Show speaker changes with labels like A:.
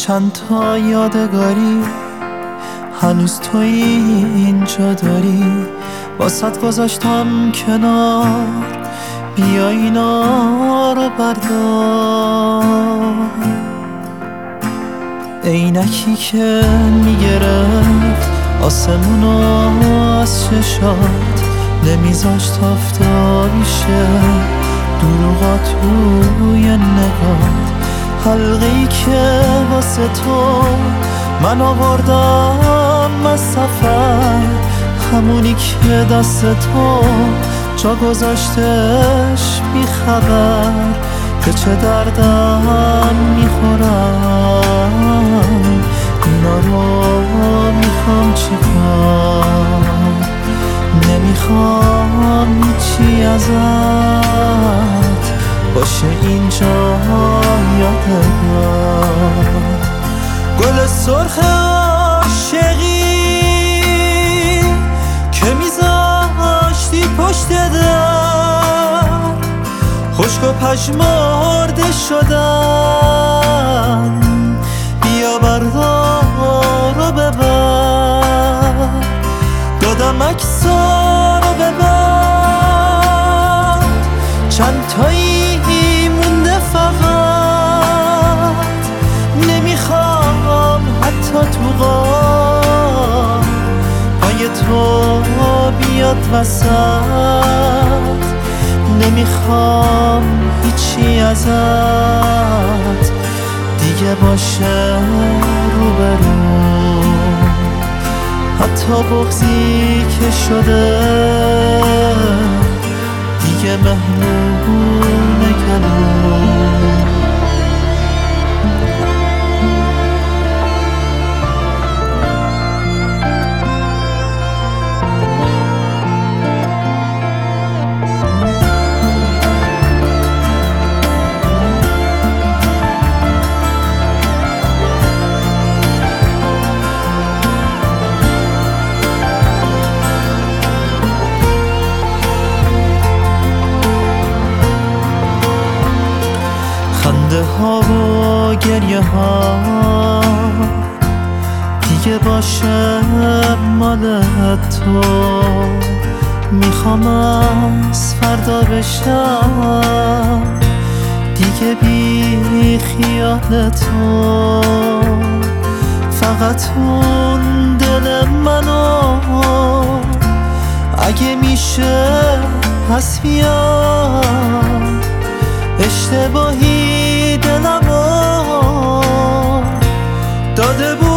A: چند تا یادگاری هنوز توی اینجا داری، واسط گذاشتم کنار، بیا اینا رو بردار. عینکی که میگرفت آسمونو از چشات، نمیذاشت آفتابی شه دروغا توی نگات. حلقه‌ای که واسه تو من آوردم از سفر، همونی که دست تو جا گذاشتش بی خبر. به چه دردم میخورم، اینا رو میخوام چیکار؟ نمیخوام هیچی ازت باشه اینجا یادگار. گل سرخ عاشقی که میذاشتی پشت در، خشک و پژمرده شدن، بیا بردار رو ببر. دادم عکسا رو ببر، چند تایی مونده فقط. نمیخوام حتی تو غار پای تو بیاد وسط. نمیخوام هیچی ازت دیگه باشه روبرو، حتی بغضی که شده دیگه مهمون گلو. خنده ها و گریه ها دیگه باشه مال تو. میخوام از فردا بشم دیگه بی خیال تو. فقط اون دل منو اگه میشه پس بیار. اشتباهی دلمو داده بود